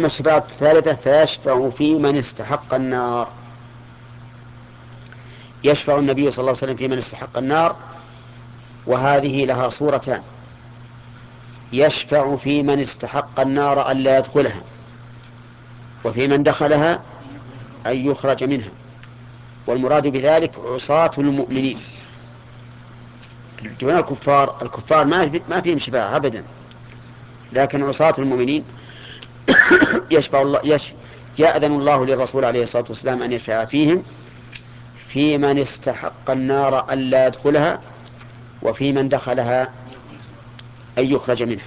وأما الشفاعة الثالثة فيشفع في من استحق النار. يشفع النبي صلى الله عليه وسلم في من استحق النار، وهذه لها صورتان: يشفع في من استحق النار ألا يدخلها، وفي من دخلها أن يخرج منها. والمراد بذلك عصاة المؤمنين دون الكفار. الكفار ما فيهم شفاعة أبدا، لكن عصاة المؤمنين يشفع الله يأذن الله للرسول عليه الصلاة والسلام أن يشفع فيهم في من استحق النار ألا يدخلها، وفي من دخلها أن يخرج منها.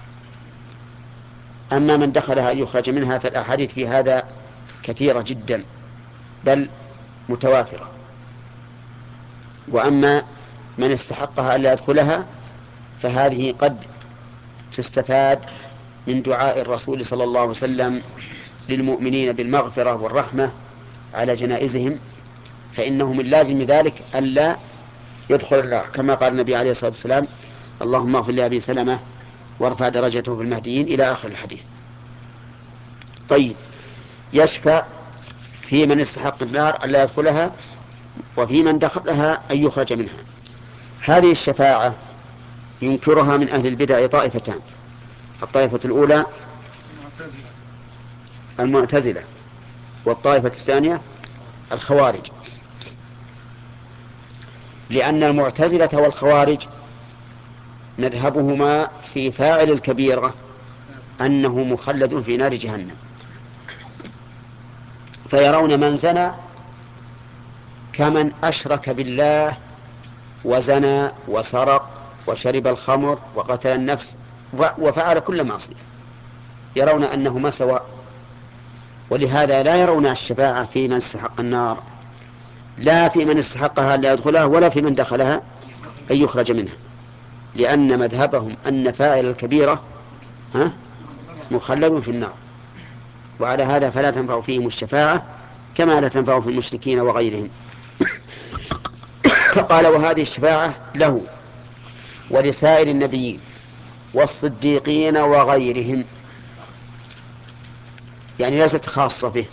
أما من دخلها أن يخرج منها فالأحاديث في هذا كثيرة جدا، بل متواترة. وأما من استحقها ألا يدخلها فهذه قد تستفاد من دعاء الرسول صلى الله عليه وسلم للمؤمنين بالمغفرة والرحمة على جنائزهم، فإنه من لازم ذلك ألا يدخل النار، كما قال النبي عليه الصلاة والسلام: اللهم اغفر لأبي سلمة وارفع درجته في المهديين، إلى آخر الحديث. طيب، يشفع في من استحق النار ألا يدخلها، وفي من دخلها أن يخرج منها. هذه الشفاعة ينكرها من أهل البدع طائفتان: الطائفة الأولى المعتزلة، والطائفة الثانية الخوارج. لأن المعتزلة والخوارج مذهبهما في فاعل الكبيرة أنه مخلد في نار جهنم، فيرون من زنى كمن أشرك بالله وزنى وسرق وشرب الخمر وقتل النفس وفعل كل معصية، يرون أنهما سواء. ولهذا لا يرون الشفاعة في من استحق النار، لا في من استحقها لا يدخلها، ولا في من دخلها أن يخرج منها، لأن مذهبهم أن فاعل الكبيرة مخلد في النار، وعلى هذا فلا تنفع فيهم الشفاعة كما لا تنفع في المشركين وغيرهم. فقال: وهذه الشفاعة له ولسائر النبيين والصديقين وغيرهم، يعني ليست خاصة به،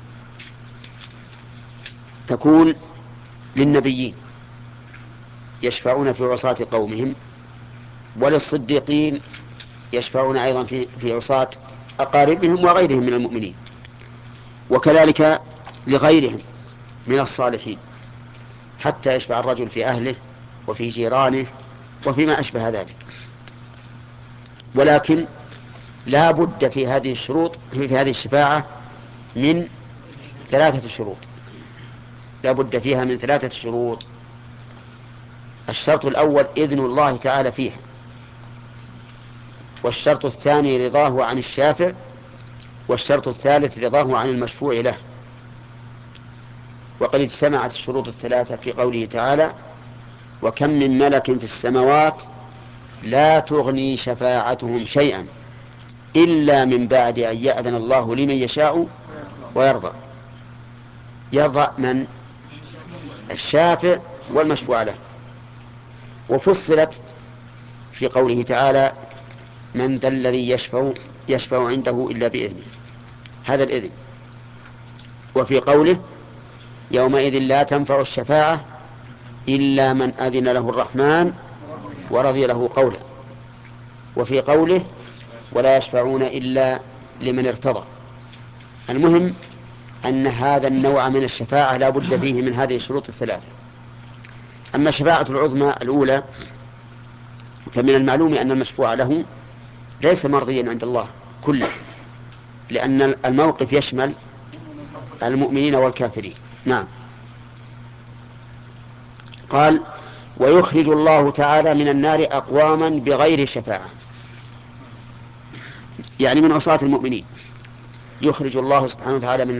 تكون للنبيين يشفعون في عصاة قومهم، وللصديقين يشفعون أيضا في عصاة أقاربهم وغيرهم من المؤمنين، وكذلك لغيرهم من الصالحين، حتى يشفع الرجل في أهله وفي جيرانه وفيما أشبه ذلك. ولكن لا بد في هذه الشروط في هذه الشفاعة من 3 شروط، لا بد فيها من 3 شروط. الشرط الأول إذن الله تعالى فيها، والشرط الثاني رضاه عن الشافع، والشرط الثالث رضاه عن المشفوع له. وقد اجتمعت الشروط ال3 في قوله تعالى: وكم من ملك في السماوات لا تغني شفاعتهم شيئا إلا من بعد أن يأذن الله لمن يشاء ويرضى. يرضى من؟ الشافع والمشفوع له. وفصلت في قوله تعالى: من ذا الذي يشفع عنده إلا بإذنه، هذا الإذن. وفي قوله: يومئذ لا تنفع الشفاعة إلا من أذن له الرحمن ورضي له قولا. وفي قوله: ولا يشفعون إلا لمن ارتضى. المهم أن هذا النوع من الشفاعة لا بد فيه من هذه الشروط ال3. أما الشفاعة العظمى الأولى فمن المعلوم أن المشفوع له ليس مرضيا عند الله كله، لأن الموقف يشمل المؤمنين والكافرين. نعم. قال: ويخرج الله تعالى من النار أقواما بغير شفاعة، يعني من عصاة المؤمنين يخرج الله سبحانه وتعالى من